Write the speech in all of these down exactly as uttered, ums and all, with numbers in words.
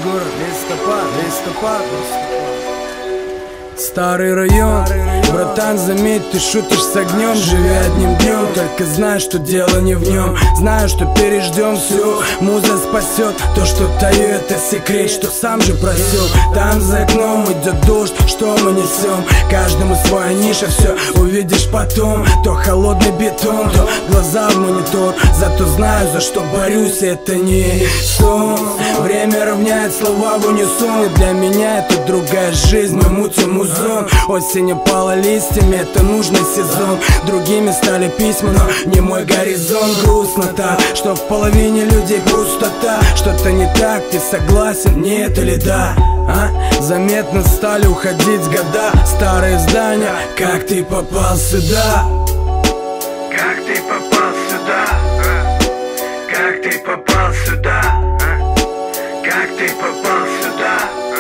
город, листопад, листопад, листопад. Старый район, братан, заметь, ты шутишь с огнем. Живи одним днем, только знай, что дело не в нем. Знаю, что переждем все, муза спасет. То, что таю, это секрет, что сам же просил. Там за окном идет дождь, что мы несем. Каждому своя ниша, все увидишь потом. То холодный бетон, то глаза в монитор. Зато знаю, за что борюсь, это не сон. Время равняет слова в унисон, и для меня это другая жизнь. Мы мутим музон. Осень опала листьями, это нужный сезон. Другими стали письма, но не мой горизонт. Грустно так, что в половине людей пустота. Что-то не так, ты согласен, нет или да? А? Заметно стали уходить года. Старые здания, как ты попал сюда? Как ты попал сюда? А? Как ты попал сюда? А? Как ты попал сюда?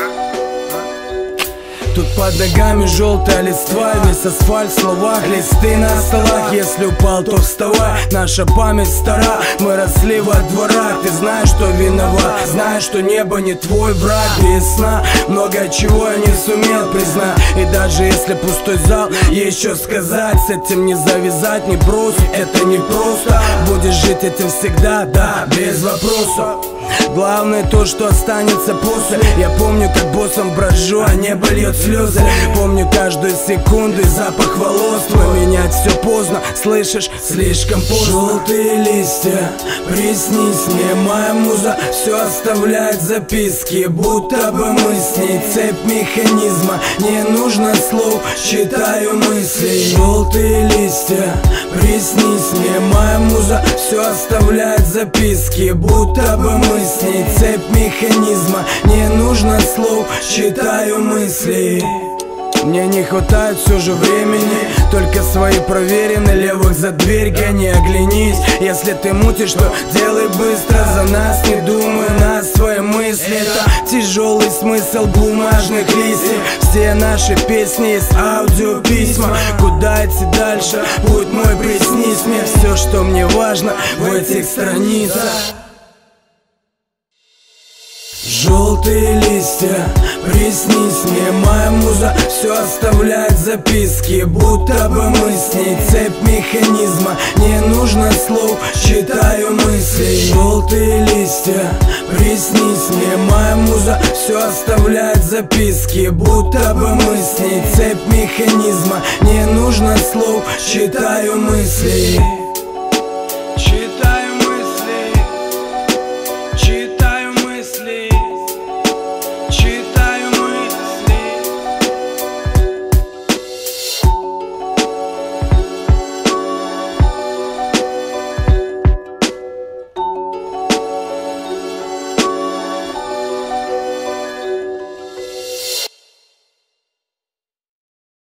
Тут под ногами желтая листва, весь асфальт в словах, листы на столах. Если упал, то вставай, наша память стара. Мы росли во дворах, ты знаешь, что виноват. Знаешь, что небо не твой враг. Весна, много чего я не сумел признать. И даже если пустой зал, еще сказать. С этим не завязать, не бросить, это не просто. Будешь жить этим всегда, да, без вопросов. Главное то, что останется после. Я помню, как боссом брожу, а небо льет слезы. Помню каждую секунду и запах волос твой. Менять все поздно, слышишь, слишком поздно. Желтые листья, приснись мне, моя муза все оставляет записки, будто бы мы с ней цепь механизма. Не нужно слов, читаю мысли. Желтые листья, приснись мне, моя муза все оставляет записки, будто бы мы с ней цепь механизма. Не нужно слов, читаю мысли. Мне не хватает все же времени, только свои проверены, левых за дверь гони, оглянись. Если ты мутишь, то делай быстро, за нас не думай, на свои мысли. Это тяжелый смысл бумажных листьев. Все наши песни есть аудиописьма. Куда идти дальше, путь мой приснись мне. Все, что мне важно в этих страницах. Желтые листья, приснись мне, моя муза все оставляет записки, будто бы мы с ней цепь механизма. Не нужно слов, читаю мысли. Желтые листья, приснись мне, моя муза все оставляет записки, будто бы мы с ней цепь механизма. Не нужно слов, читаю мысли.